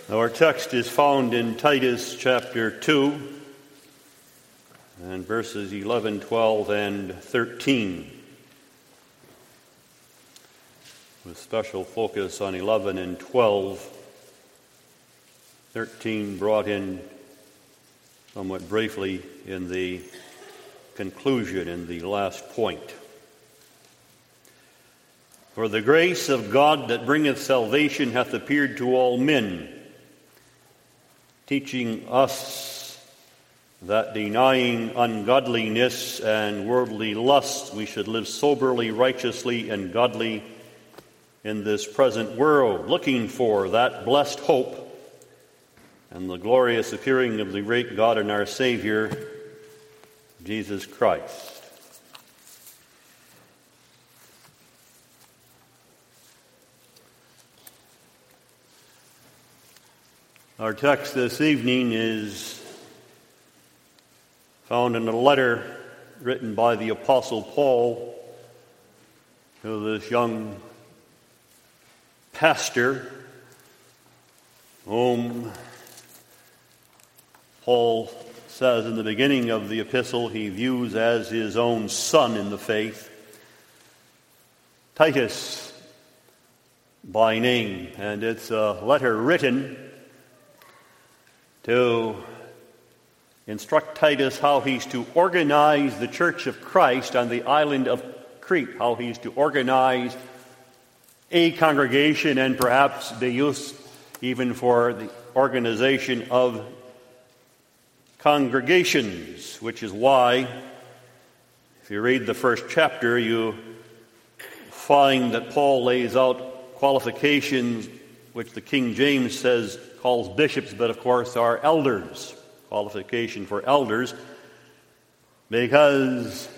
Our text is found in Titus chapter 2 and verses 11, 12, and 13, with special focus on 11 and 12. 13 brought in somewhat briefly in the conclusion, in the last point. For the grace of God that bringeth salvation hath appeared to all men, teaching us that denying ungodliness and worldly lusts, we should live soberly, righteously, and godly in this present world, looking for that blessed hope and the glorious appearing of the great God and our Savior, Jesus Christ. Our text this evening is found in a letter written by the Apostle Paul to this young pastor whom Paul says in the beginning of the epistle he views as his own son in the faith, Titus by name. And it's a letter written to instruct Titus how he's to organize the church of Christ on the island of Crete, how he's to organize a congregation and perhaps be used even for the organization of congregations, which is why, if you read the first chapter, you find that Paul lays out qualifications which the King James calls bishops, but of course are elders. Qualification for elders, because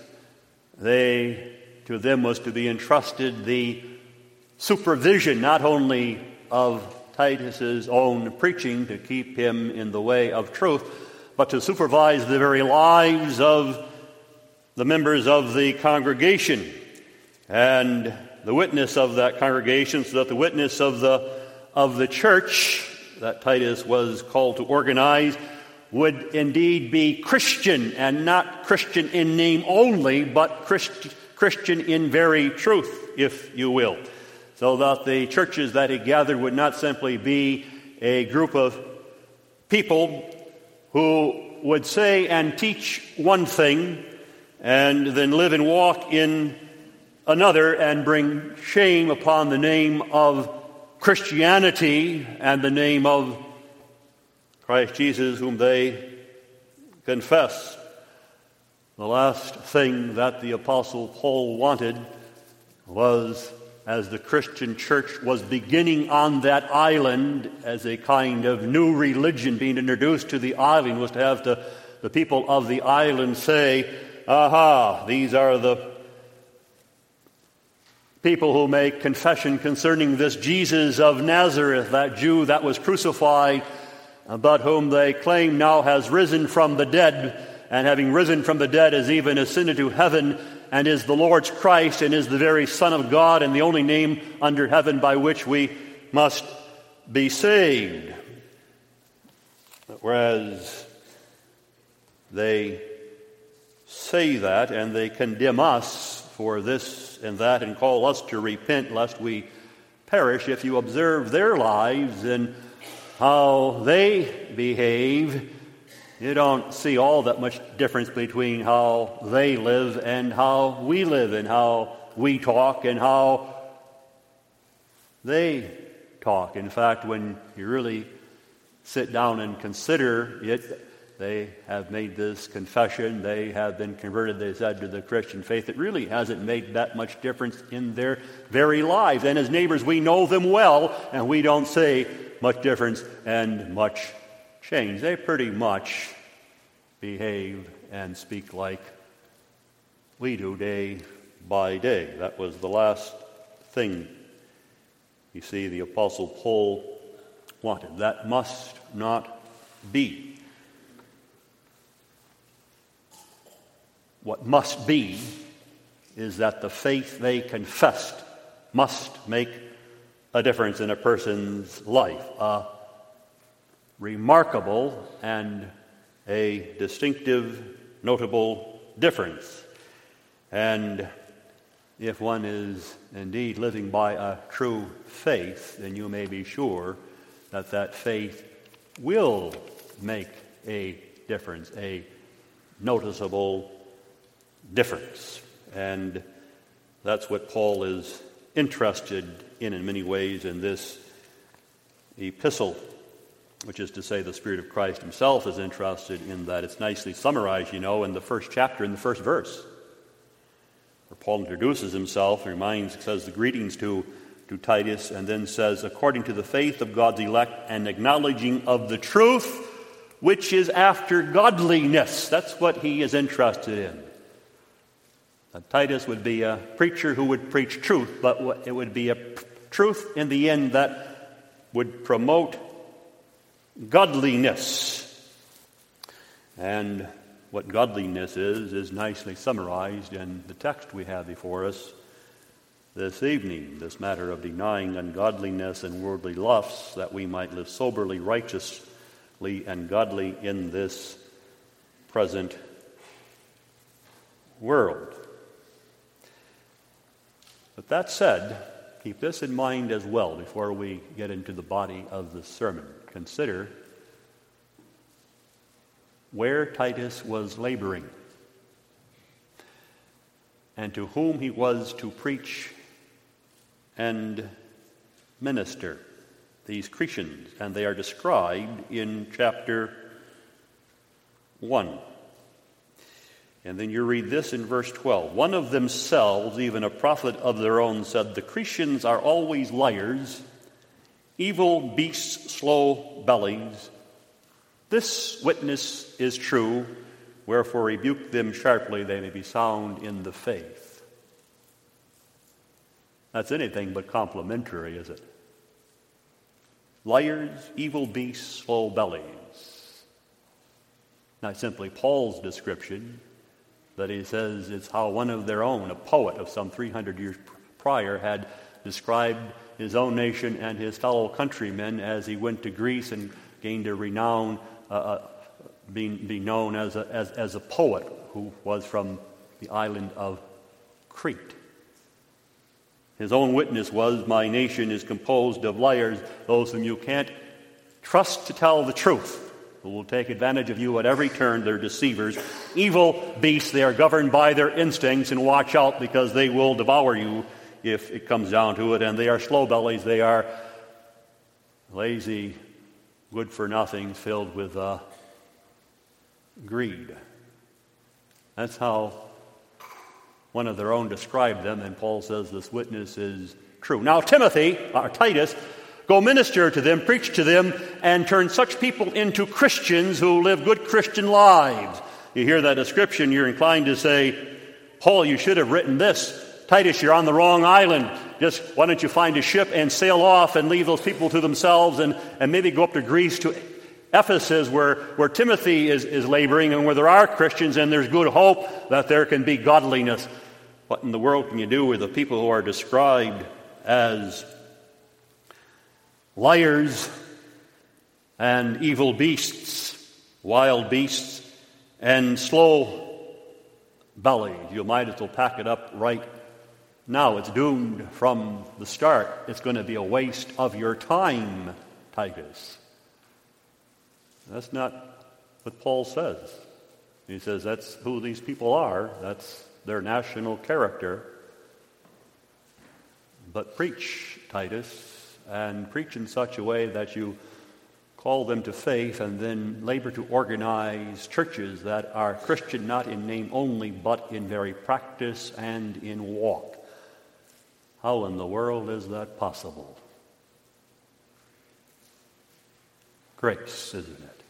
to them was to be entrusted the supervision not only of Titus's own preaching to keep him in the way of truth, but to supervise the very lives of the members of the congregation and the witness of that congregation, so that the witness of the church that Titus was called to organize would indeed be Christian, and not Christian in name only, but Christian in very truth, if you will. So that the churches that he gathered would not simply be a group of people who would say and teach one thing and then live and walk in another and bring shame upon the name of Christianity and the name of Christ Jesus, whom they confess. The last thing that the Apostle Paul wanted was, as the Christian church was beginning on that island as a kind of new religion being introduced to the island, was to have the people of the island say, aha, these are the people who make confession concerning this Jesus of Nazareth, that Jew that was crucified, but whom they claim now has risen from the dead, and having risen from the dead is even ascended to heaven, and is the Lord's Christ, and is the very Son of God, and the only name under heaven by which we must be saved. Whereas they say that, and they condemn us for this and that, and call us to repent lest we perish. If you observe their lives and how they behave, you don't see all that much difference between how they live and how we live, and how we talk and how they talk. In fact, when you really sit down and consider it, they have made this confession, they have been converted, they said, to the Christian faith. It really hasn't made that much difference in their very lives. And as neighbors, we know them well, and we don't say much difference and much change. They pretty much behave and speak like we do day by day. That was the last thing, you see, the Apostle Paul wanted. That must not be. What must be is that the faith they confessed must make a difference in a person's life. A remarkable and a distinctive, notable difference. And if one is indeed living by a true faith, then you may be sure that that faith will make a difference, a noticeable difference. And that's what Paul is interested in many ways in this epistle, which is to say the Spirit of Christ himself is interested in that. It's nicely summarized, in the first chapter, in the first verse, where Paul introduces himself and says the greetings to Titus, and then says, according to the faith of God's elect and acknowledging of the truth, which is after godliness. That's what he is interested in. That Titus would be a preacher who would preach truth, but it would be a truth in the end that would promote godliness. And what godliness is nicely summarized in the text we have before us this evening, this matter of denying ungodliness and worldly lusts, that we might live soberly, righteously, and godly in this present world. But that said, keep this in mind as well before we get into the body of the sermon. Consider where Titus was laboring and to whom he was to preach and minister, these Cretans, and they are described in chapter 1. And then you read this in verse 12. One of themselves, even a prophet of their own, said, the Cretans are always liars, evil beasts, slow bellies. This witness is true, wherefore rebuke them sharply, they may be sound in the faith. That's anything but complimentary, is it? Liars, evil beasts, slow bellies. Not simply Paul's description, but he says it's how one of their own, a poet of some 300 years prior, had described his own nation and his fellow countrymen as he went to Greece and gained a renown, being known as a poet who was from the island of Crete. His own witness was, my nation is composed of liars, those whom you can't trust to tell the truth, who will take advantage of you at every turn. They're deceivers. Evil beasts, they are governed by their instincts, and watch out because they will devour you if it comes down to it. And they are slow bellies. They are lazy, good-for-nothings filled with greed. That's how one of their own described them, and Paul says this witness is true. Now Titus, go minister to them, preach to them, and turn such people into Christians who live good Christian lives. You hear that description, you're inclined to say, Paul, you should have written this. Titus, you're on the wrong island. Just why don't you find a ship and sail off and leave those people to themselves and maybe go up to Greece, to Ephesus, where Timothy is laboring and where there are Christians and there's good hope that there can be godliness. What in the world can you do with the people who are described as liars and evil beasts, wild beasts, and slow bellies? You might as well pack it up right now. It's doomed from the start. It's going to be a waste of your time, Titus. That's not what Paul says. He says that's who these people are. That's their national character. But preach, Titus, and preach in such a way that you call them to faith and then labor to organize churches that are Christian not in name only, but in very practice and in walk. How in the world is that possible? Grace, isn't it?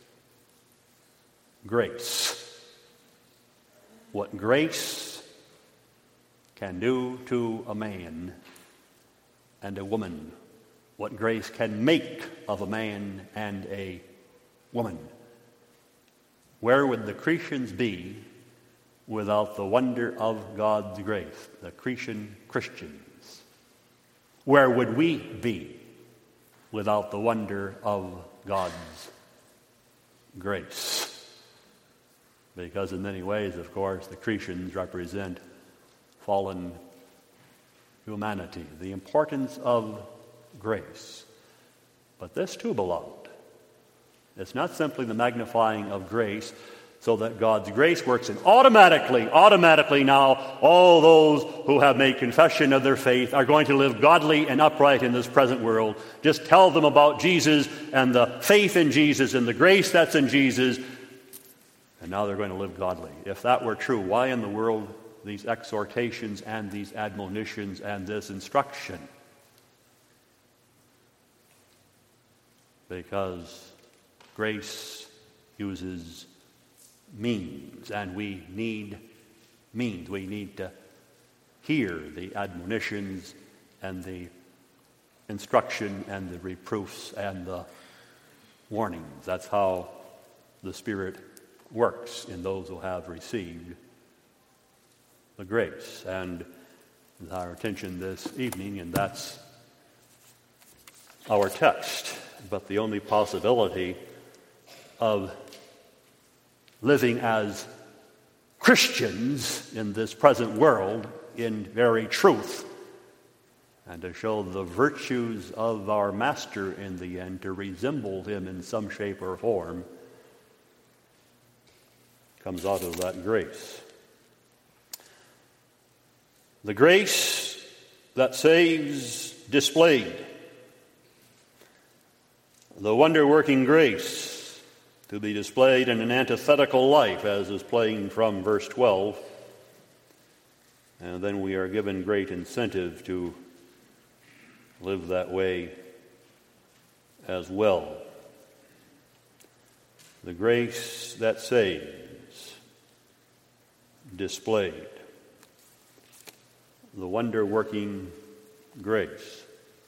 Grace. What grace can do to a man and a woman. What grace can make of a man and a woman. Where would the Cretans be without the wonder of God's grace? The Cretan Christians. Where would we be without the wonder of God's grace. Because in many ways, of course, the Cretans represent fallen humanity, the importance of grace. But this too, beloved, it's not simply the magnifying of grace so that God's grace works in automatically now all those who have made confession of their faith are going to live godly and upright in this present world. Just tell them about Jesus and the faith in Jesus and the grace that's in Jesus, and now they're going to live godly. If that were true, why in the world these exhortations and these admonitions and this instruction? Because grace uses means, and we need means. We need to hear the admonitions and the instruction and the reproofs and the warnings. That's how the Spirit works in those who have received the grace. And our attention this evening, and that's our text. But the only possibility of living as Christians in this present world in very truth, and to show the virtues of our Master in the end, to resemble him in some shape or form, comes out of that grace. The grace that saves displayed. The wonder-working grace to be displayed in an antithetical life, as is plain from verse 12. And then we are given great incentive to live that way as well. The grace that saves displayed. The wonder-working grace.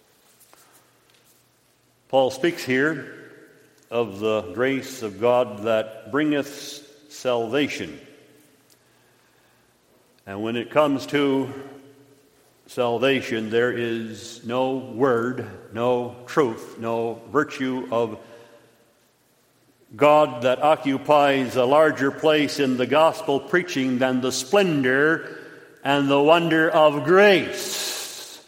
Paul speaks here of the grace of God that bringeth salvation. And when it comes to salvation, there is no word, no truth, no virtue of God that occupies a larger place in the gospel preaching than the splendor and the wonder of grace.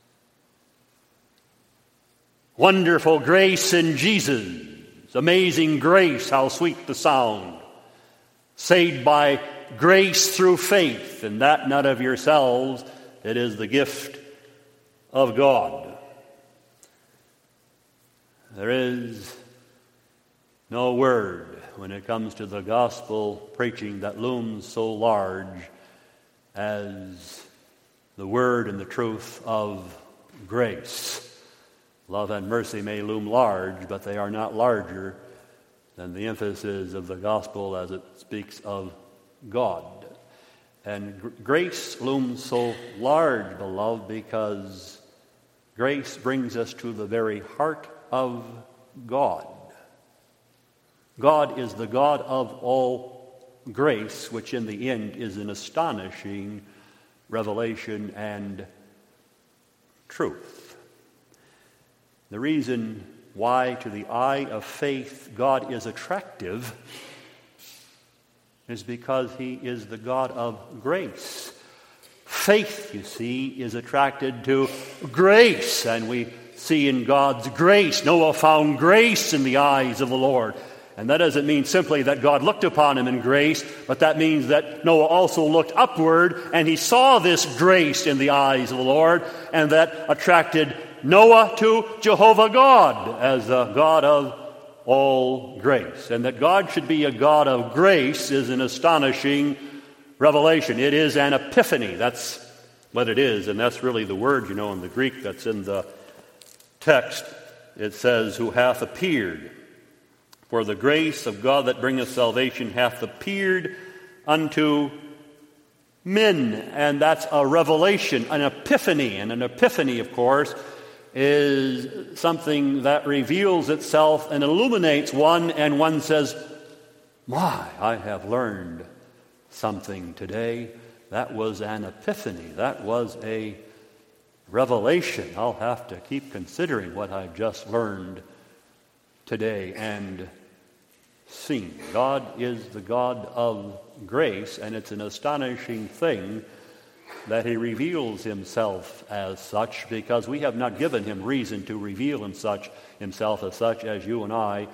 Wonderful grace in Jesus. Amazing grace, how sweet the sound. Saved by grace through faith, and that not of yourselves, it is the gift of God. There is no word when it comes to the gospel preaching that looms so large as the word and the truth of grace. Love and mercy may loom large, but they are not larger than the emphasis of the gospel as it speaks of God. And grace looms so large, beloved, because grace brings us to the very heart of God. God is the God of all grace, which in the end is an astonishing revelation and truth. The reason why to the eye of faith God is attractive is because he is the God of grace. Faith, you see, is attracted to grace, and we see in God's grace. Noah found grace in the eyes of the Lord. And that doesn't mean simply that God looked upon him in grace, but that means that Noah also looked upward and he saw this grace in the eyes of the Lord, and that attracted Noah to Jehovah God as the God of all grace. And that God should be a God of grace is an astonishing revelation. It is an epiphany. That's what it is, and that's really the word, in the Greek that's in the text. It says, who hath appeared. For the grace of God that bringeth salvation hath appeared unto men. And that's a revelation, an epiphany. And an epiphany, of course, is something that reveals itself and illuminates one, and one says, my, I have learned something today. That was an epiphany. That was a revelation. I'll have to keep considering what I've just learned today. And seen. God is the God of grace, and it's an astonishing thing that he reveals himself as such, because we have not given him reason to reveal himself as such, as you and I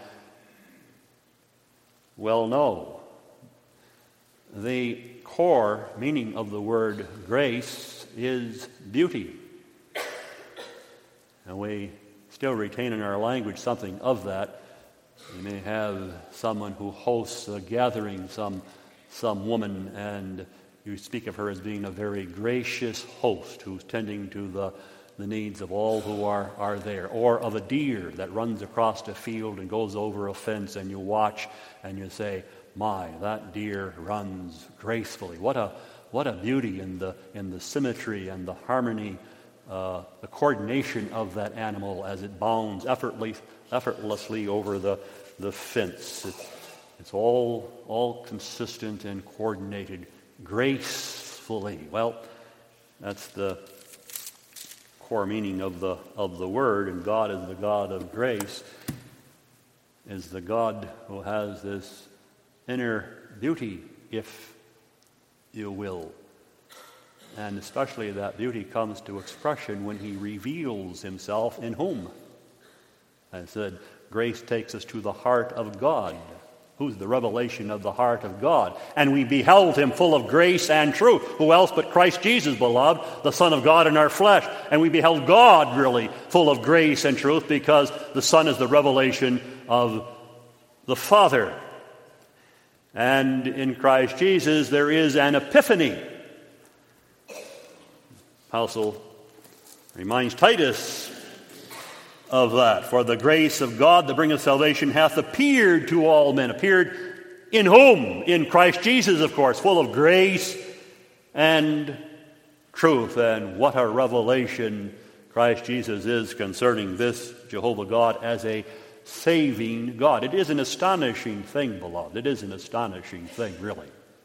well know. The core meaning of the word grace is beauty. And we still retain in our language something of that. You may have someone who hosts a gathering, some woman, and you speak of her as being a very gracious host who's tending to the needs of all who are there. Or of a deer that runs across a field and goes over a fence, and you watch and you say, my, that deer runs gracefully. What a beauty in the symmetry and the harmony, the coordination of that animal as it bounds effortlessly over the fence. It's all consistent and coordinated gracefully. Well, that's the core meaning of the word, and God is the God of grace, is the God who has this inner beauty, if you will. And especially that beauty comes to expression when he reveals himself in whom? I said, grace takes us to the heart of God. Who's the revelation of the heart of God? And we beheld him full of grace and truth. Who else but Christ Jesus, beloved, the Son of God in our flesh? And we beheld God really full of grace and truth, because the Son is the revelation of the Father. And in Christ Jesus there is an epiphany. Apostle reminds Titus of that. For the grace of God that bringeth salvation hath appeared to all men. Appeared in whom? In Christ Jesus, of course, full of grace and truth. And what a revelation Christ Jesus is concerning this Jehovah God as a saving God. It is an astonishing thing, beloved. It is an astonishing thing, really.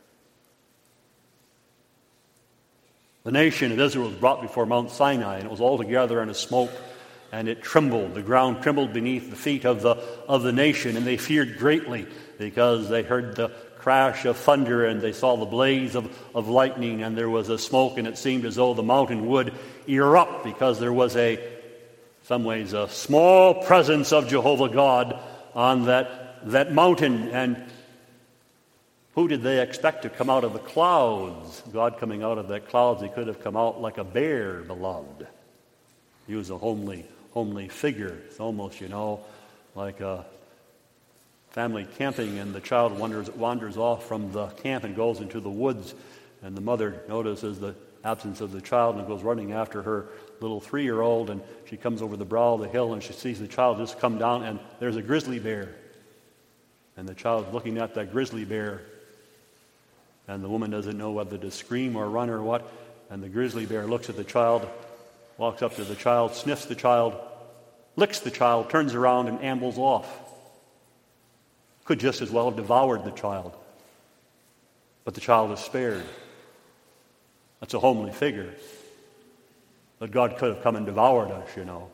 The nation of Israel was brought before Mount Sinai, and it was all together in a smoke, and it trembled. The ground trembled beneath the feet of the nation, and they feared greatly, because they heard the crash of thunder, and they saw the blaze of lightning, and there was a smoke, and it seemed as though the mountain would erupt, because there was some ways a small presence of Jehovah God on that mountain. And who did they expect to come out of the clouds? God coming out of the clouds, he could have come out like a bear, beloved. He was a homely figure. It's almost, like a family camping, and the child wanders off from the camp and goes into the woods, and the mother notices the absence of the child and goes running after her little 3-year-old, and she comes over the brow of the hill, and she sees the child just come down, and there's a grizzly bear. And the child's looking at that grizzly bear, and the woman doesn't know whether to scream or run or what, and the grizzly bear looks at the child, walks up to the child, sniffs the child, licks the child, turns around and ambles off. Could just as well have devoured the child. But the child is spared. That's a homely figure. But God could have come and devoured us,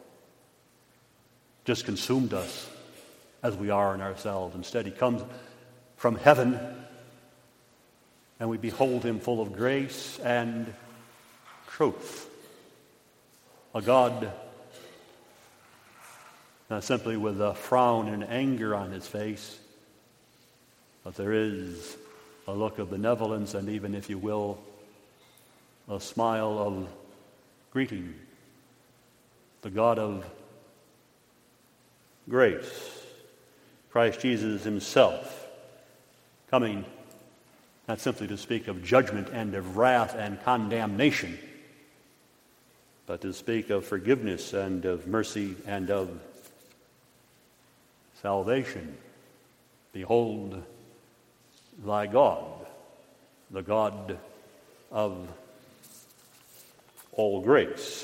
just consumed us as we are in ourselves. Instead, he comes from heaven, and we behold him full of grace and truth. A God not simply with a frown and anger on his face, but there is a look of benevolence and even, if you will, a smile of greeting. The God of grace, Christ Jesus himself, coming not simply to speak of judgment and of wrath and condemnation, but to speak of forgiveness and of mercy and of salvation. Behold thy God, the God of all grace.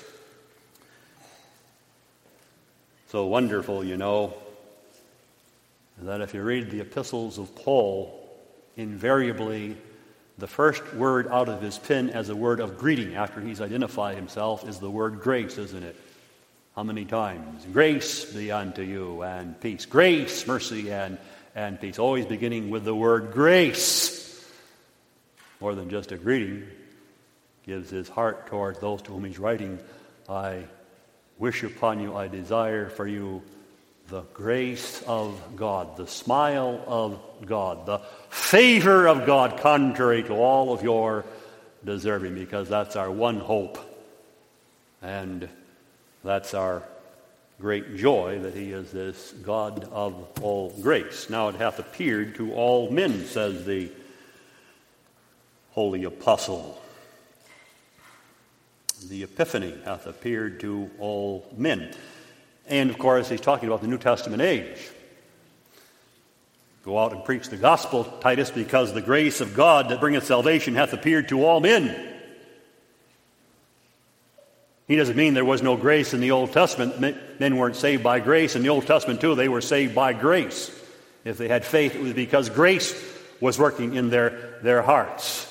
So wonderful, that if you read the epistles of Paul, invariably the first word out of his pen as a word of greeting after he's identified himself is the word grace, isn't it? How many times? Grace be unto you and peace. Grace, mercy, and and peace. Always beginning with the word grace. More than just a greeting. Gives his heart toward those to whom he's writing. I wish upon you, I desire for you the grace of God, the smile of God, the favor of God, contrary to all of your deserving, because that's our one hope. And that's our great joy, that he is this God of all grace. Now it hath appeared to all men, says the holy apostle. The epiphany hath appeared to all men. And, of course, he's talking about the New Testament age. Go out and preach the gospel, Titus, because the grace of God that bringeth salvation hath appeared to all men. He doesn't mean there was no grace in the Old Testament. Men weren't saved by grace. In the Old Testament, too, they were saved by grace. If they had faith, it was because grace was working in their hearts.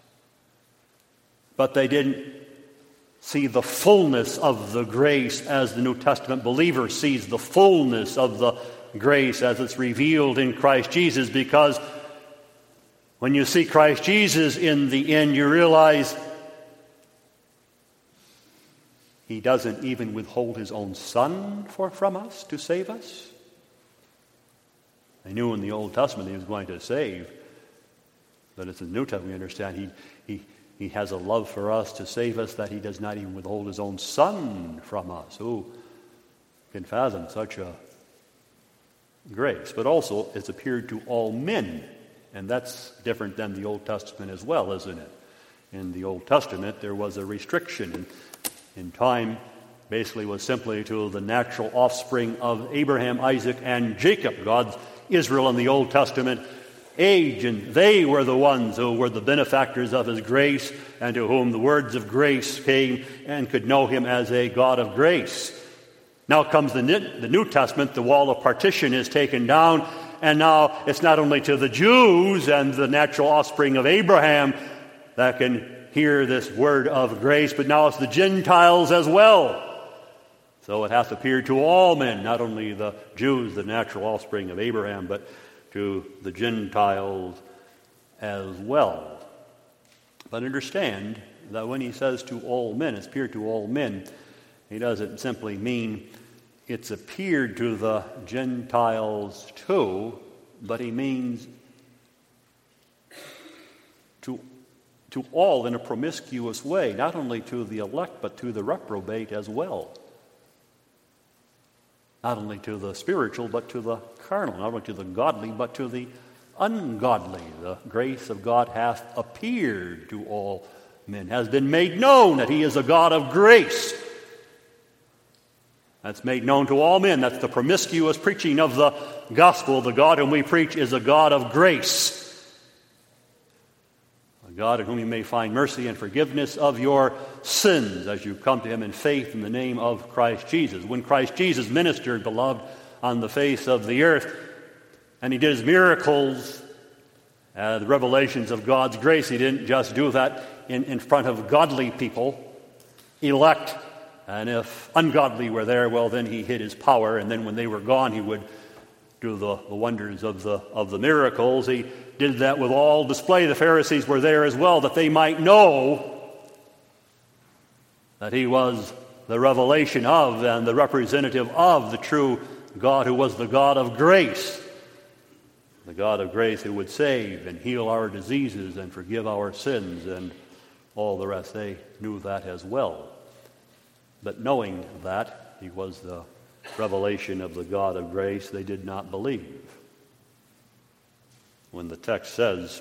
But they didn't see the fullness of the grace as the New Testament believer sees the fullness of the grace as it's revealed in Christ Jesus, because when you see Christ Jesus in the end, you realize he doesn't even withhold his own Son from us to save us. They knew in the Old Testament he was going to save, but it's in the New Testament we understand He has a love for us to save us that he does not even withhold his own Son from us. Who can fathom such a grace? But also, it's appeared to all men. And that's different than the Old Testament as well, isn't it? In the Old Testament, there was a restriction. In time, basically was simply to the natural offspring of Abraham, Isaac, and Jacob. God's Israel in the Old Testament age, and they were the ones who were the benefactors of his grace, and to whom the words of grace came and could know him as a God of grace. Now comes the New Testament. The wall of partition is taken down, and now it's not only to the Jews and the natural offspring of Abraham that can hear this word of grace, but now it's the Gentiles as well. So it hath appeared to all men, not only the Jews, the natural offspring of Abraham, but to the Gentiles as well. But understand that when he says to all men, it's appeared to all men, he doesn't simply mean it's appeared to the Gentiles too, but he means to all in a promiscuous way, not only to the elect, but to the reprobate as well. Not only to the spiritual, but to the carnal. Not only to the godly, but to the ungodly. The grace of God hath appeared to all men, has been made known that he is a God of grace. That's made known to all men. That's the promiscuous preaching of the gospel. The God whom we preach is a God of grace. A God in whom you may find mercy and forgiveness of your sins as you come to him in faith in the name of Christ Jesus. When Christ Jesus ministered, beloved, on the face of the earth, and he did his miracles, the revelations of God's grace, he didn't just do that in front of godly people, elect, and if ungodly were there, well, then he hid his power, and then when they were gone, he would do the wonders of the miracles. He did that with all display. The Pharisees were there as well, that they might know that he was the revelation of and the representative of the true God, who was the God of grace. The God of grace who would save and heal our diseases and forgive our sins and all the rest. They knew that as well. But knowing that he was the revelation of the God of grace, they did not believe. When the text says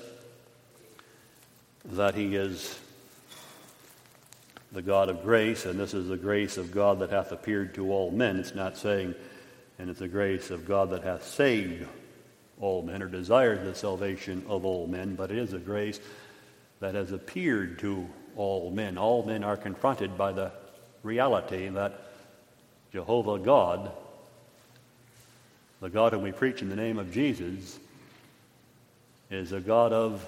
that he is the God of grace, and this is the grace of God that hath appeared to all men, it's not saying, and it's the grace of God that hath saved all men, or desired the salvation of all men, but it is a grace that has appeared to all men. All men are confronted by the reality that Jehovah God, the God whom we preach in the name of Jesus, is a God of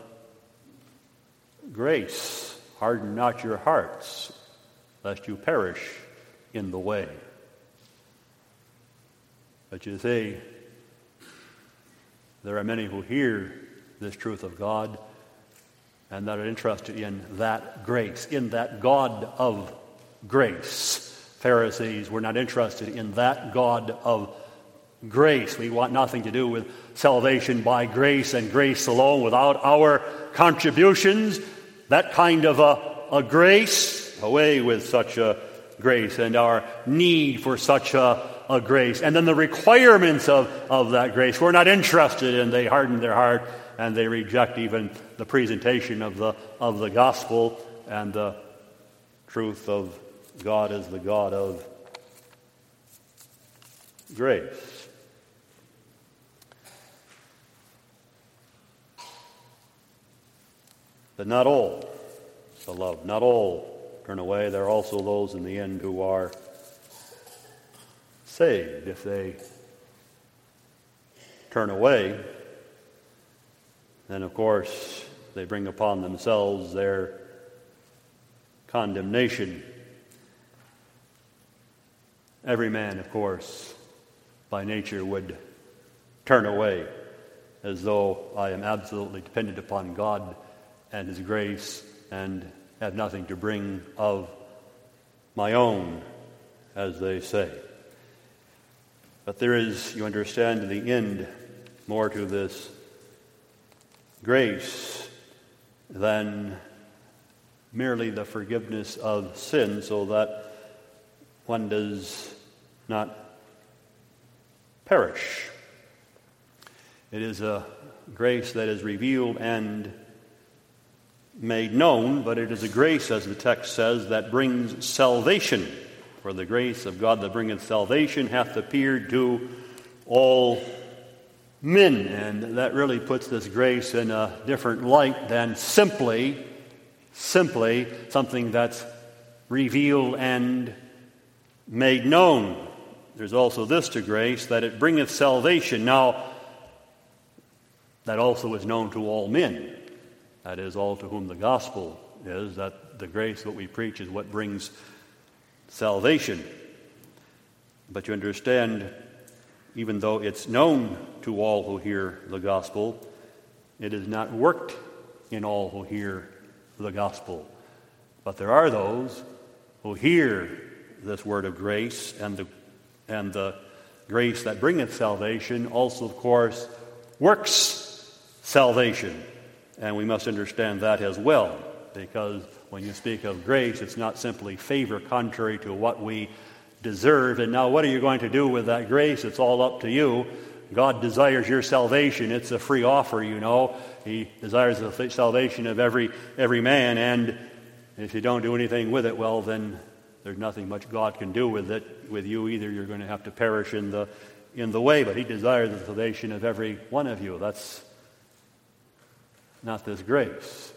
grace. Harden not your hearts, lest you perish in the way. But you see, there are many who hear this truth of God and that are interested in that grace, in that God of grace. Pharisees were not interested in that God of grace. We want nothing to do with salvation by grace and grace alone without our contributions. That kind of a grace, away with such a grace and our need for such a grace. And then the requirements of that grace we're not interested in. They harden their heart and they reject even the presentation of the gospel and the truth of God as the God of grace. But not all, beloved, not all turn away. There are also those in the end who are saved. If they turn away, then of course they bring upon themselves their condemnation. Every man, of course, by nature would turn away as though I am absolutely dependent upon God and His grace and have nothing to bring of my own, as they say. But there is, you understand, in the end, more to this grace than merely the forgiveness of sin, so that one does not perish. It is a grace that is revealed and made known, but it is a grace, as the text says, that brings salvation. For the grace of God that bringeth salvation hath appeared to all men. And that really puts this grace in a different light than simply something that's revealed and made known. There's also this to grace, that it bringeth salvation. Now, that also is known to all men. That is, all to whom the gospel is, that the grace that we preach is what brings salvation. But you understand, even though it's known to all who hear the gospel, it is not worked in all who hear the gospel. But there are those who hear this word of grace, and the grace that bringeth salvation also, of course, works salvation. And we must understand that as well, because when you speak of grace, it's not simply favor contrary to what we deserve. And now what are you going to do with that grace? It's all up to you. God desires your salvation. It's a free offer, you know. He desires the salvation of every man, and if you don't do anything with it, well, then there's nothing much God can do with it, with you either. You're going to have to perish in the way, but He desires the salvation of every one of you. That's not this grace.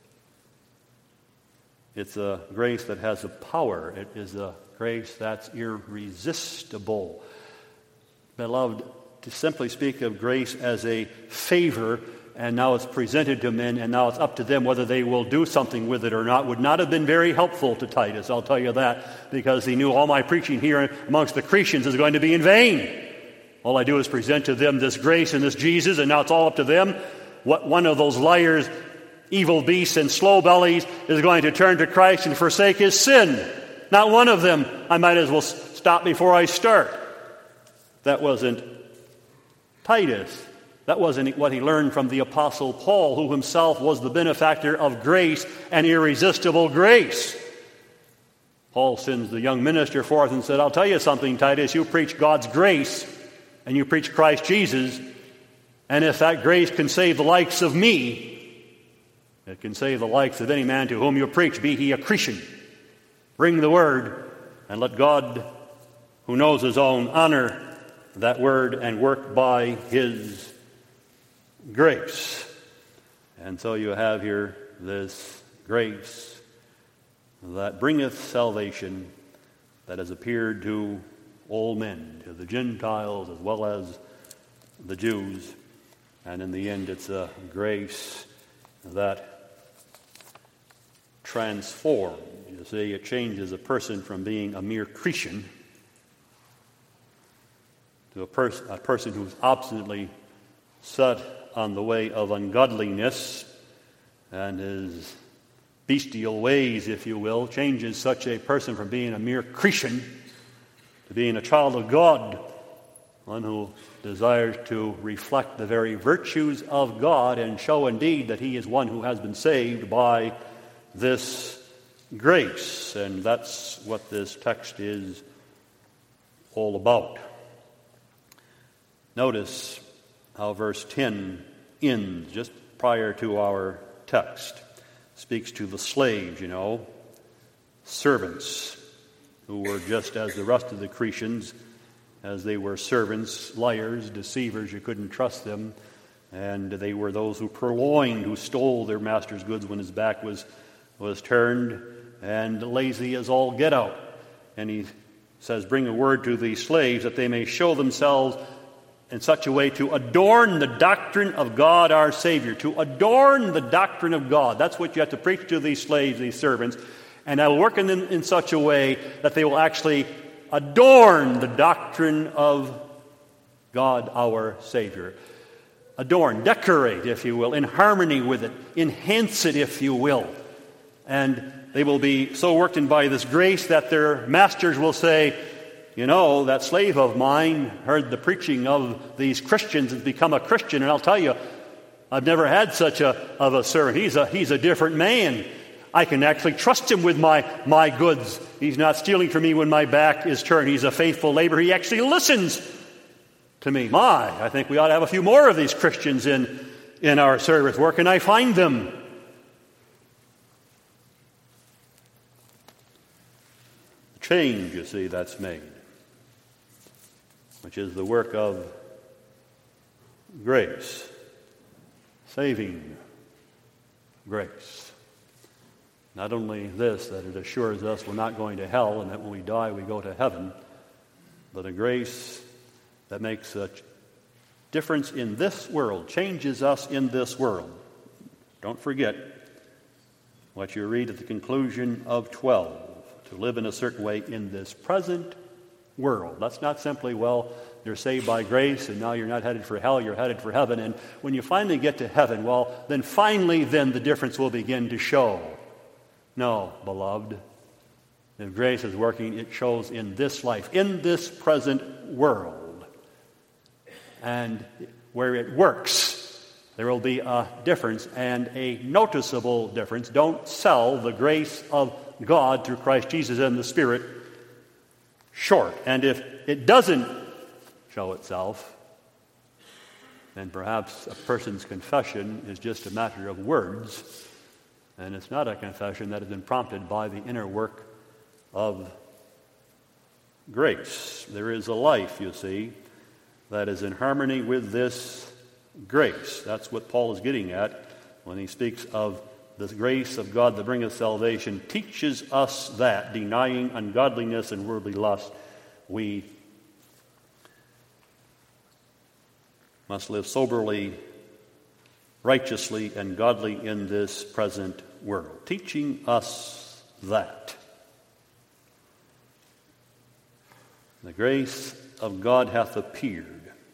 It's a grace that has a power. It is a grace that's irresistible. Beloved, to simply speak of grace as a favor, and now it's presented to men, and now it's up to them whether they will do something with it or not, would not have been very helpful to Titus, I'll tell you that, because he knew all my preaching here amongst the Cretans is going to be in vain. All I do is present to them this grace and this Jesus, and now it's all up to them. What one of those liars, evil beasts, and slow bellies is going to turn to Christ and forsake his sin. Not one of them. I might as well stop before I start. That wasn't Titus. That wasn't what he learned from the Apostle Paul, who himself was the benefactor of grace and irresistible grace. Paul sends the young minister forth and said, I'll tell you something, Titus, you preach God's grace and you preach Christ Jesus, and if that grace can save the likes of me, it can save the likes of any man to whom you preach, be he a Cretan. Bring the word, and let God, who knows his own, honor that word and work by his grace. And so you have here this grace that bringeth salvation, that has appeared to all men, to the Gentiles as well as the Jews. And in the end, it's a grace that transforms. You see, it changes a person from being a mere Cretan to a person who's obstinately set on the way of ungodliness, and his bestial ways, if you will, changes such a person from being a mere Cretan to being a child of God, one who desires to reflect the very virtues of God and show indeed that he is one who has been saved by this grace. And that's what this text is all about. Notice how verse 10 ends just prior to our text. Speaks to the slaves, servants who were just as the rest of the Cretans, as they were servants, liars, deceivers. You couldn't trust them. And they were those who purloined, who stole their master's goods when his back was turned, and lazy as all get out. And he says, bring a word to these slaves that they may show themselves in such a way to adorn the doctrine of God our Savior. To adorn the doctrine of God. That's what you have to preach to these slaves, these servants. And I will work in them in such a way that they will actually adorn the doctrine of God our Savior. Adorn, decorate, if you will, in harmony with it. Enhance it, if you will. And they will be so worked in by this grace that their masters will say, that slave of mine heard the preaching of these Christians and become a Christian. And I'll tell you, I've never had such a servant. He's a different man. I can actually trust him with my goods. He's not stealing from me when my back is turned. He's a faithful laborer. He actually listens to me. I think we ought to have a few more of these Christians in our service. Where can I find them? The change, you see, that's made, which is the work of grace, saving grace. Not only this, that it assures us we're not going to hell and that when we die we go to heaven, but a grace that makes a difference in this world, changes us in this world. Don't forget what you read at the conclusion of 12, to live in a certain way in this present world. That's not simply, you're saved by grace and now you're not headed for hell, you're headed for heaven. And when you finally get to heaven, then the difference will begin to show. No, beloved. If grace is working, it shows in this life, in this present world. And where it works, there will be a difference, and a noticeable difference. Don't sell the grace of God through Christ Jesus and the Spirit short. And if it doesn't show itself, then perhaps a person's confession is just a matter of words, and it's not a confession that has been prompted by the inner work of grace. There is a life, you see, that is in harmony with this grace. That's what Paul is getting at when he speaks of this grace of God that bringeth salvation. Teaches us that, denying ungodliness and worldly lust, we must live soberly, righteously, and godly in this present world. Teaching us that. The grace of God hath appeared.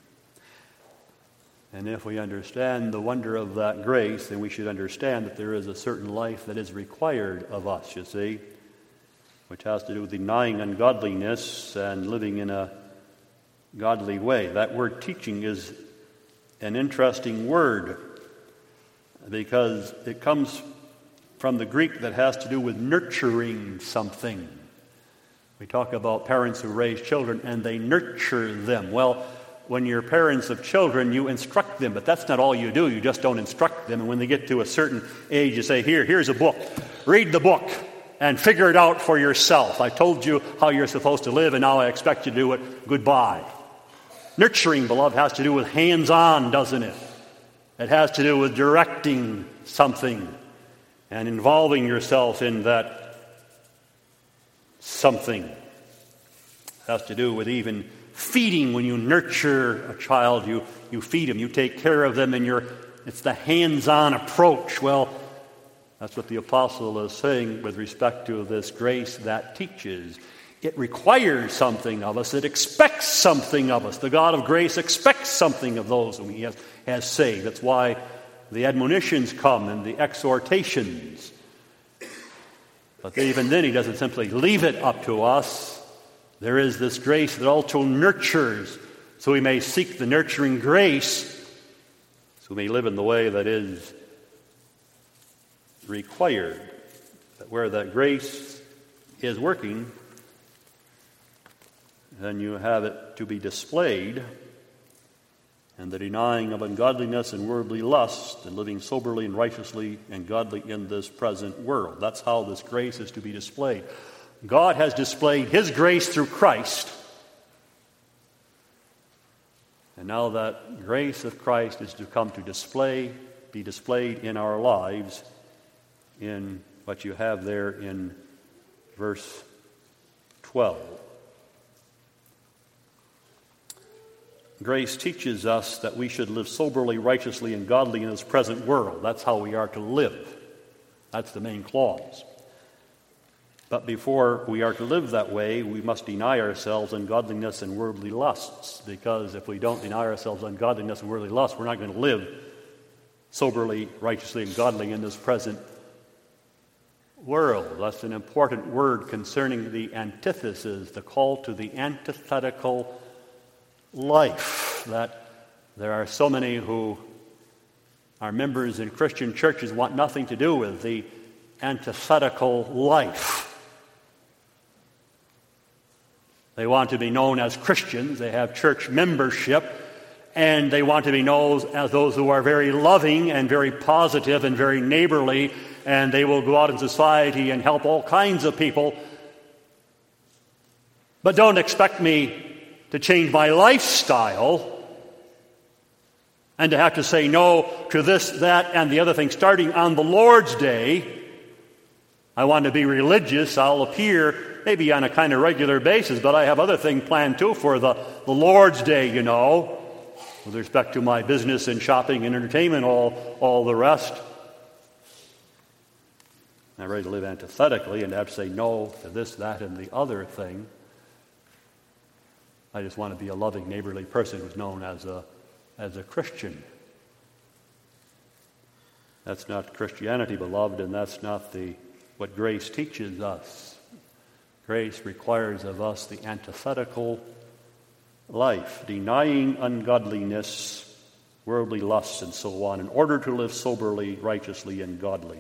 And if we understand the wonder of that grace, then we should understand that there is a certain life that is required of us, you see, which has to do with denying ungodliness and living in a godly way. That word teaching is an interesting word because it comes from the Greek that has to do with nurturing something. We talk about parents who raise children and they nurture them. Well, when you're parents of children, you instruct them, but that's not all you do. You just don't instruct them. And when they get to a certain age, you say, here's a book. Read the book and figure it out for yourself. I told you how you're supposed to live, and now I expect you to do it. Goodbye. Nurturing, beloved, has to do with hands-on, doesn't it? It has to do with directing something and involving yourself in that something. It has to do with even feeding. When you nurture a child, you feed them, you take care of them, and it's the hands-on approach. Well, that's what the apostle is saying with respect to this grace that teaches. It requires something of us. It expects something of us. The God of grace expects something of those whom he has saved. That's why the admonitions come and the exhortations. But even then, he doesn't simply leave it up to us. There is this grace that also nurtures, so we may seek the nurturing grace, so we may live in the way that is required. That where that grace is working, then you have it to be displayed, and the denying of ungodliness and worldly lust, and living soberly and righteously and godly in this present world. That's how this grace is to be displayed. God has displayed his grace through Christ, and now that grace of Christ is to come to be displayed in our lives in what you have there in verse 12. Grace teaches us that we should live soberly, righteously, and godly in this present world. That's how we are to live. That's the main clause. But before we are to live that way, we must deny ourselves ungodliness and worldly lusts, because if we don't deny ourselves ungodliness and worldly lusts, we're not going to live soberly, righteously, and godly in this present world. That's an important word concerning the antithesis, the call to the antithetical life, that there are so many who are members in Christian churches want nothing to do with the antithetical life. They want to be known as Christians, they have church membership, and they want to be known as those who are very loving and very positive and very neighborly, and they will go out in society and help all kinds of people. But don't expect me to change my lifestyle and to have to say no to this, that, and the other thing. Starting on the Lord's Day, I want to be religious. I'll appear maybe on a kind of regular basis, but I have other things planned too for the Lord's Day, with respect to my business and shopping and entertainment, all the rest. I'm ready to live antithetically and have to say no to this, that, and the other thing. I just want to be a loving, neighborly person who's known as a Christian. That's not Christianity, beloved, and that's not what grace teaches us. Grace requires of us the antithetical life, denying ungodliness, worldly lusts, and so on, in order to live soberly, righteously, and godly.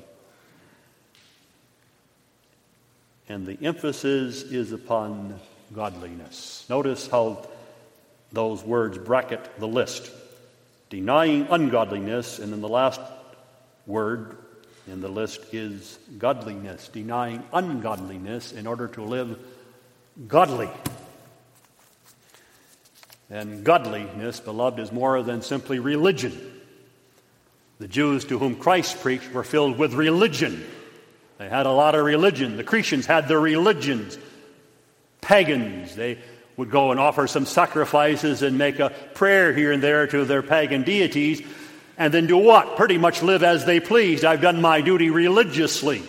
And the emphasis is upon godliness. Notice how those words bracket the list. Denying ungodliness, and then the last word in the list is godliness. Denying ungodliness in order to live godly. And godliness, beloved, is more than simply religion. The Jews to whom Christ preached were filled with religion. They had a lot of religion. The Cretans had their religions. Pagans, they would go and offer some sacrifices and make a prayer here and there to their pagan deities, and then do what? Pretty much live as they pleased. I've done my duty religiously.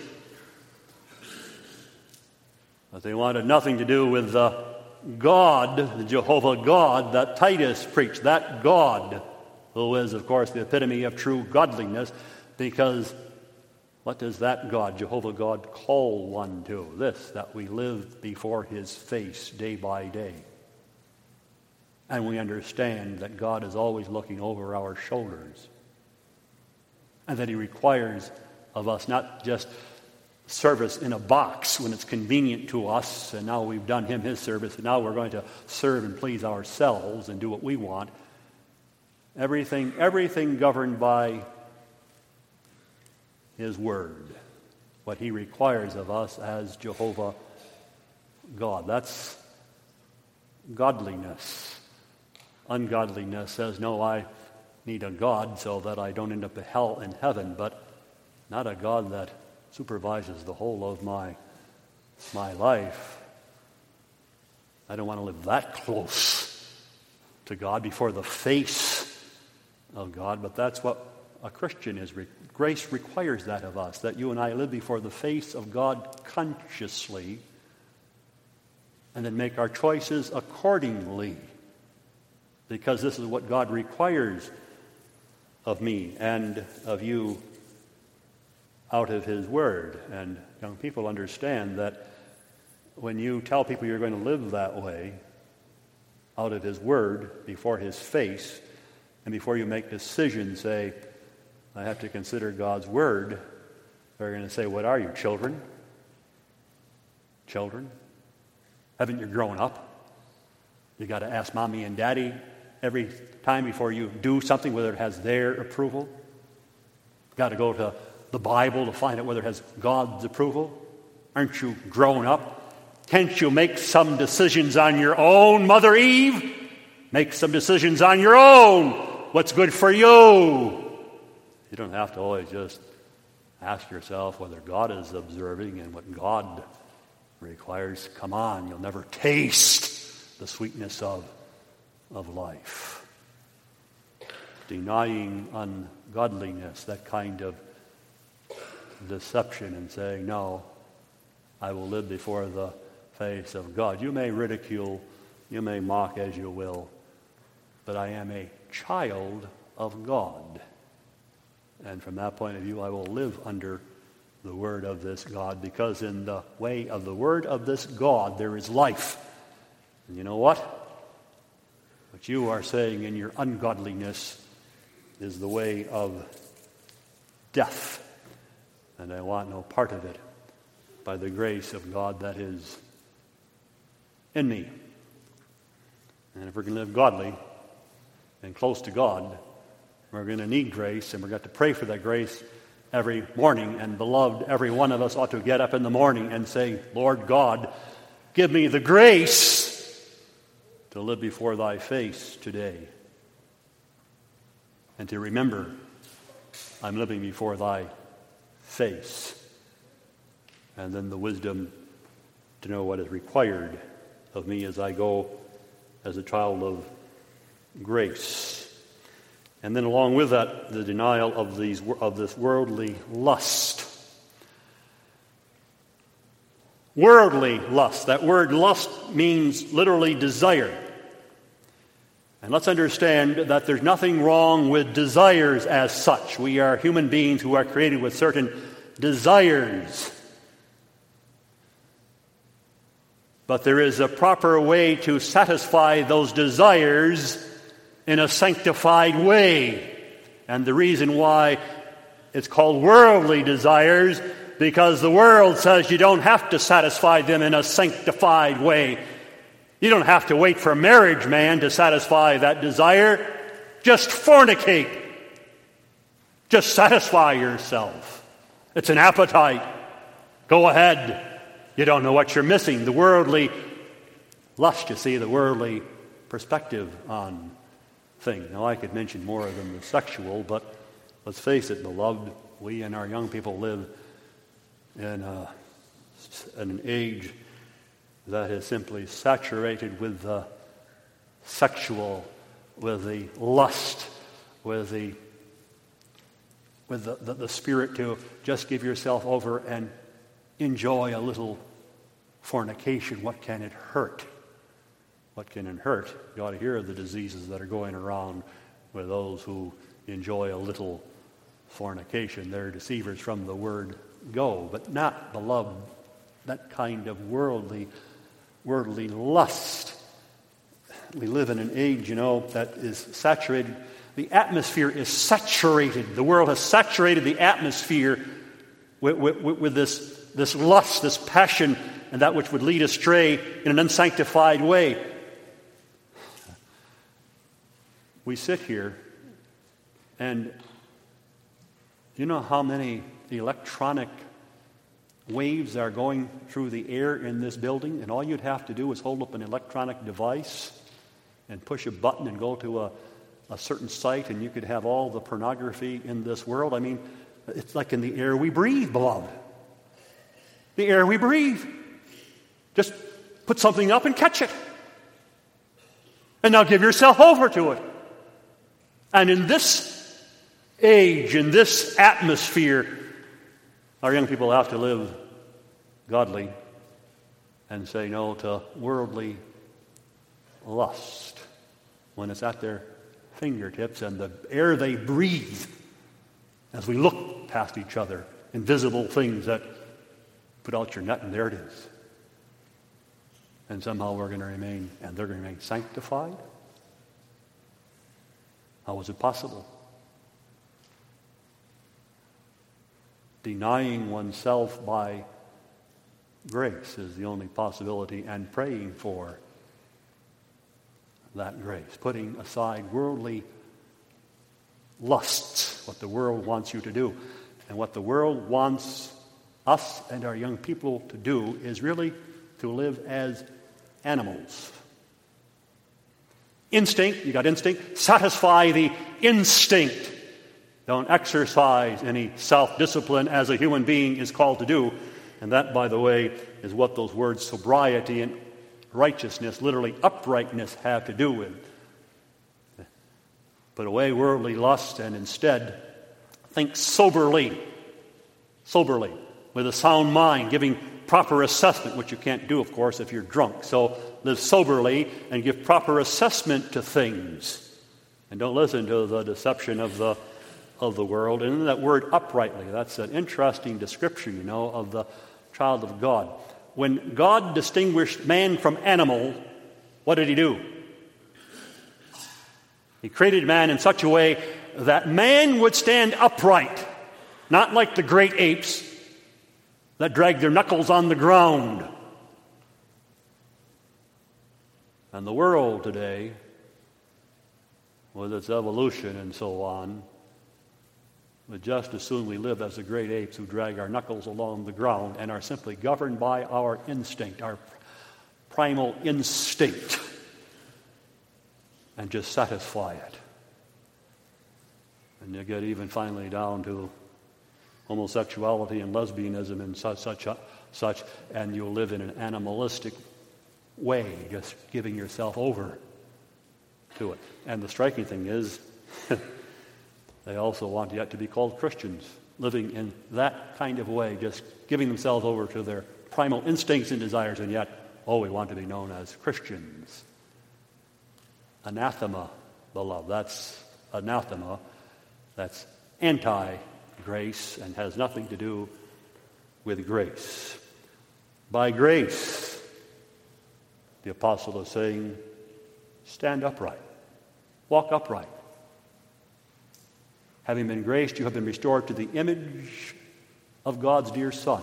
But they wanted nothing to do with the God, the Jehovah God that Titus preached, that God, who is, of course, the epitome of true godliness, because what does that God, Jehovah God, call one to? This, that we live before his face day by day. And we understand that God is always looking over our shoulders. And that he requires of us not just service in a box when it's convenient to us, and now we've done him his service, and now we're going to serve and please ourselves and do what we want. Everything governed by his word, what he requires of us as Jehovah God. That's godliness. Ungodliness says, no, I need a God so that I don't end up in heaven, but not a God that supervises the whole of my life. I don't want to live that close to God, before the face of God, but that's what a Christian is. Grace requires that of us, that you and I live before the face of God consciously, and then make our choices accordingly. Because this is what God requires of me and of you out of His Word. And young people understand that when you tell people you're going to live that way, out of His Word, before His face, and before you make decisions, say, I have to consider God's Word, they're going to say, what are you, children? Children? Haven't you grown up? You got to ask Mommy and Daddy every time before you do something, whether it has their approval. Got to go to the Bible to find out whether it has God's approval. Aren't you grown up? Can't you make some decisions on your own, Mother Eve? Make some decisions on your own. What's good for you? You don't have to always just ask yourself whether God is observing and what God requires. Come on, you'll never taste the sweetness of life. Denying ungodliness, that kind of deception, and saying, no, I will live before the face of God. You may ridicule, you may mock as you will, but I am a child of God. And from that point of view, I will live under the word of this God, because in the way of the word of this God there is life. And you know what? What you are saying in your ungodliness is the way of death. And I want no part of it, by the grace of God that is in me. And if we're going to live godly and close to God, we're going to need grace, and we're going to pray for that grace every morning. And beloved, every one of us ought to get up in the morning and say, Lord God, give me the grace to live before thy face today. And to remember, I'm living before thy face. And then the wisdom to know what is required of me as I go as a child of grace. And then along with that, the denial of this worldly lust. Worldly lust. That word lust means literally desire. And let's understand that there's nothing wrong with desires as such. We are human beings who are created with certain desires. But there is a proper way to satisfy those desires in a sanctified way. And the reason why it's called worldly desires, because the world says you don't have to satisfy them in a sanctified way. You don't have to wait for marriage, man, to satisfy that desire. Just fornicate. Just satisfy yourself. It's an appetite. Go ahead. You don't know what you're missing. The worldly lust, you see, the worldly perspective on thing. Now, I could mention more than the sexual, but let's face it, beloved, we and our young people live in an age that is simply saturated with the sexual, with the lust, with the spirit to just give yourself over and enjoy a little fornication. What can it hurt? What can it hurt? You ought to hear of the diseases that are going around with those who enjoy a little fornication. They're deceivers from the word go, but not, beloved, that kind of worldly lust. We live in an age, that is saturated. The atmosphere is saturated. The world has saturated the atmosphere with this lust, this passion, and that which would lead astray in an unsanctified way. We sit here, and you know how many electronic waves are going through the air in this building, and all you'd have to do is hold up an electronic device and push a button and go to a certain site, and you could have all the pornography in this world. I mean, it's like in the air we breathe, beloved. The air we breathe. Just put something up and catch it. And now give yourself over to it. And in this age, in this atmosphere, our young people have to live godly and say no to worldly lust when it's at their fingertips and the air they breathe as we look past each other, invisible things that put out your net and there it is. And somehow we're going to remain, and they're going to remain sanctified? How is it possible? Denying oneself by grace is the only possibility, and praying for that grace. Putting aside worldly lusts, what the world wants you to do. And what the world wants us and our young people to do is really to live as animals. Instinct, you got instinct, satisfy the instinct. Don't exercise any self-discipline as a human being is called to do. And that, by the way, is what those words sobriety and righteousness, literally uprightness, have to do with. Put away worldly lust and instead think soberly, with a sound mind, giving proper assessment, which you can't do, of course, if you're drunk. So live soberly and give proper assessment to things. And don't listen to the deception of the world. And that word uprightly, that's an interesting description, of the child of God. When God distinguished man from animal, what did he do? He created man in such a way that man would stand upright, not like the great apes that drag their knuckles on the ground. And the world today, with its evolution and so on, would just as soon we live as the great apes who drag our knuckles along the ground and are simply governed by our instinct, our primal instinct, and just satisfy it. And you get even finally down to homosexuality and lesbianism and such, and you'll live in an animalistic way, just giving yourself over to it. And the striking thing is, they also want yet to be called Christians, living in that kind of way, just giving themselves over to their primal instincts and desires, and yet, we want to be known as Christians. Anathema, beloved. That's anathema. That's anti-grace and has nothing to do with grace. By grace, the apostle is saying, stand upright. Walk upright. Having been graced, you have been restored to the image of God's dear Son.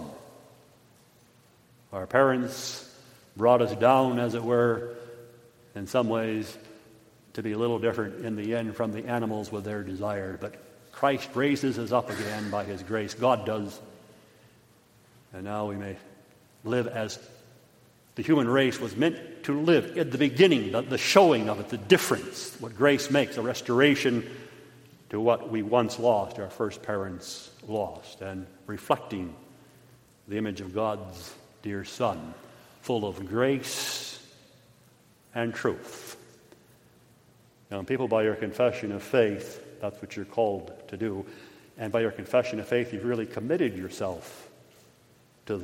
Our parents brought us down, as it were, in some ways, to be a little different in the end from the animals with their desire. But Christ raises us up again by his grace. God does. And now we may live as the human race was meant to live at the beginning, the showing of it, the difference, what grace makes, a restoration to what we once lost, our first parents lost, and reflecting the image of God's dear Son, full of grace and truth. Now, people, by your confession of faith, that's what you're called to do, and by your confession of faith, you've really committed yourself to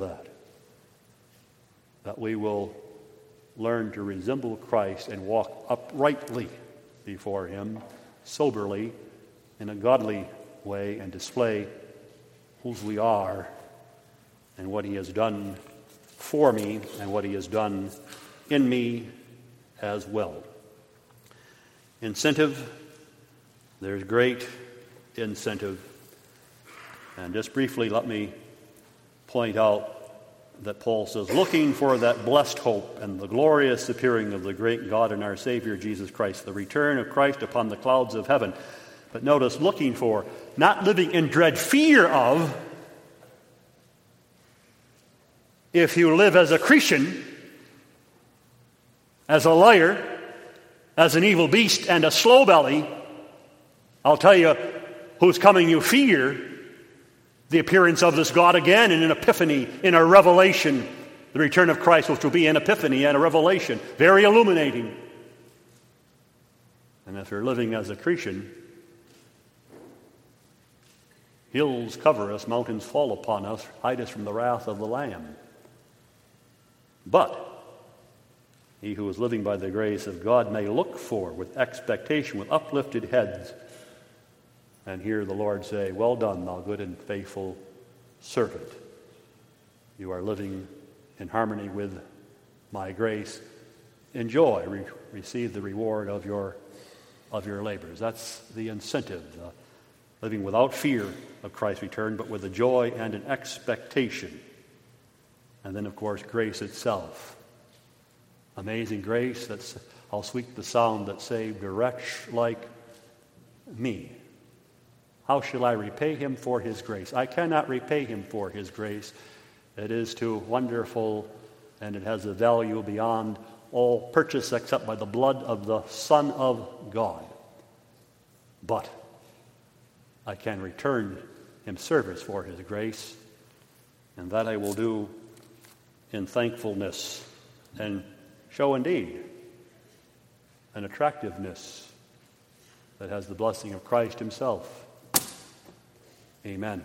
that we will learn to resemble Christ and walk uprightly before him, soberly, in a godly way, and display whose we are and what he has done for me and what he has done in me as well. Incentive, there's great incentive. And just briefly, let me point out that Paul says, looking for that blessed hope and the glorious appearing of the great God and our Savior Jesus Christ, the return of Christ upon the clouds of heaven. But notice, looking for, not living in dread fear of. If you live as a Cretan, as a liar, as an evil beast and a slow belly, I'll tell you who's coming you fear: the appearance of this God again in an epiphany, in a revelation, the return of Christ, which will be an epiphany and a revelation, very illuminating. And if you're living as a Cretan, hills cover us, mountains fall upon us, hide us from the wrath of the Lamb. But he who is living by the grace of God may look for with expectation, with uplifted heads, and hear the Lord say, "Well done, thou good and faithful servant. You are living in harmony with my grace. Enjoy, receive the reward of your labors." That's the incentive, living without fear of Christ's return, but with a joy and an expectation. And then, of course, grace itself. Amazing grace, that's how sweet the sound that saved a wretch like me. How shall I repay him for his grace? I cannot repay him for his grace. It is too wonderful, and it has a value beyond all purchase except by the blood of the Son of God. But I can return him service for his grace, and that I will do in thankfulness, and show indeed an attractiveness that has the blessing of Christ himself. Amen.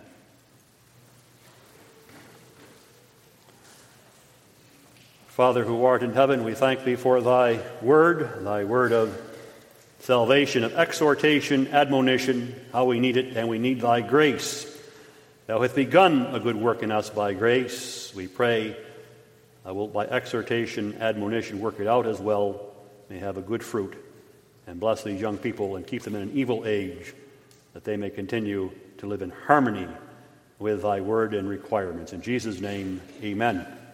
Father who art in heaven, we thank thee for thy word of salvation, of exhortation, admonition, how we need it, and we need thy grace. Thou hast begun a good work in us by grace. We pray I will, by exhortation, admonition, work it out as well, may have a good fruit, and bless these young people and keep them in an evil age, that they may continue to live in harmony with thy word and requirements. In Jesus' name, amen.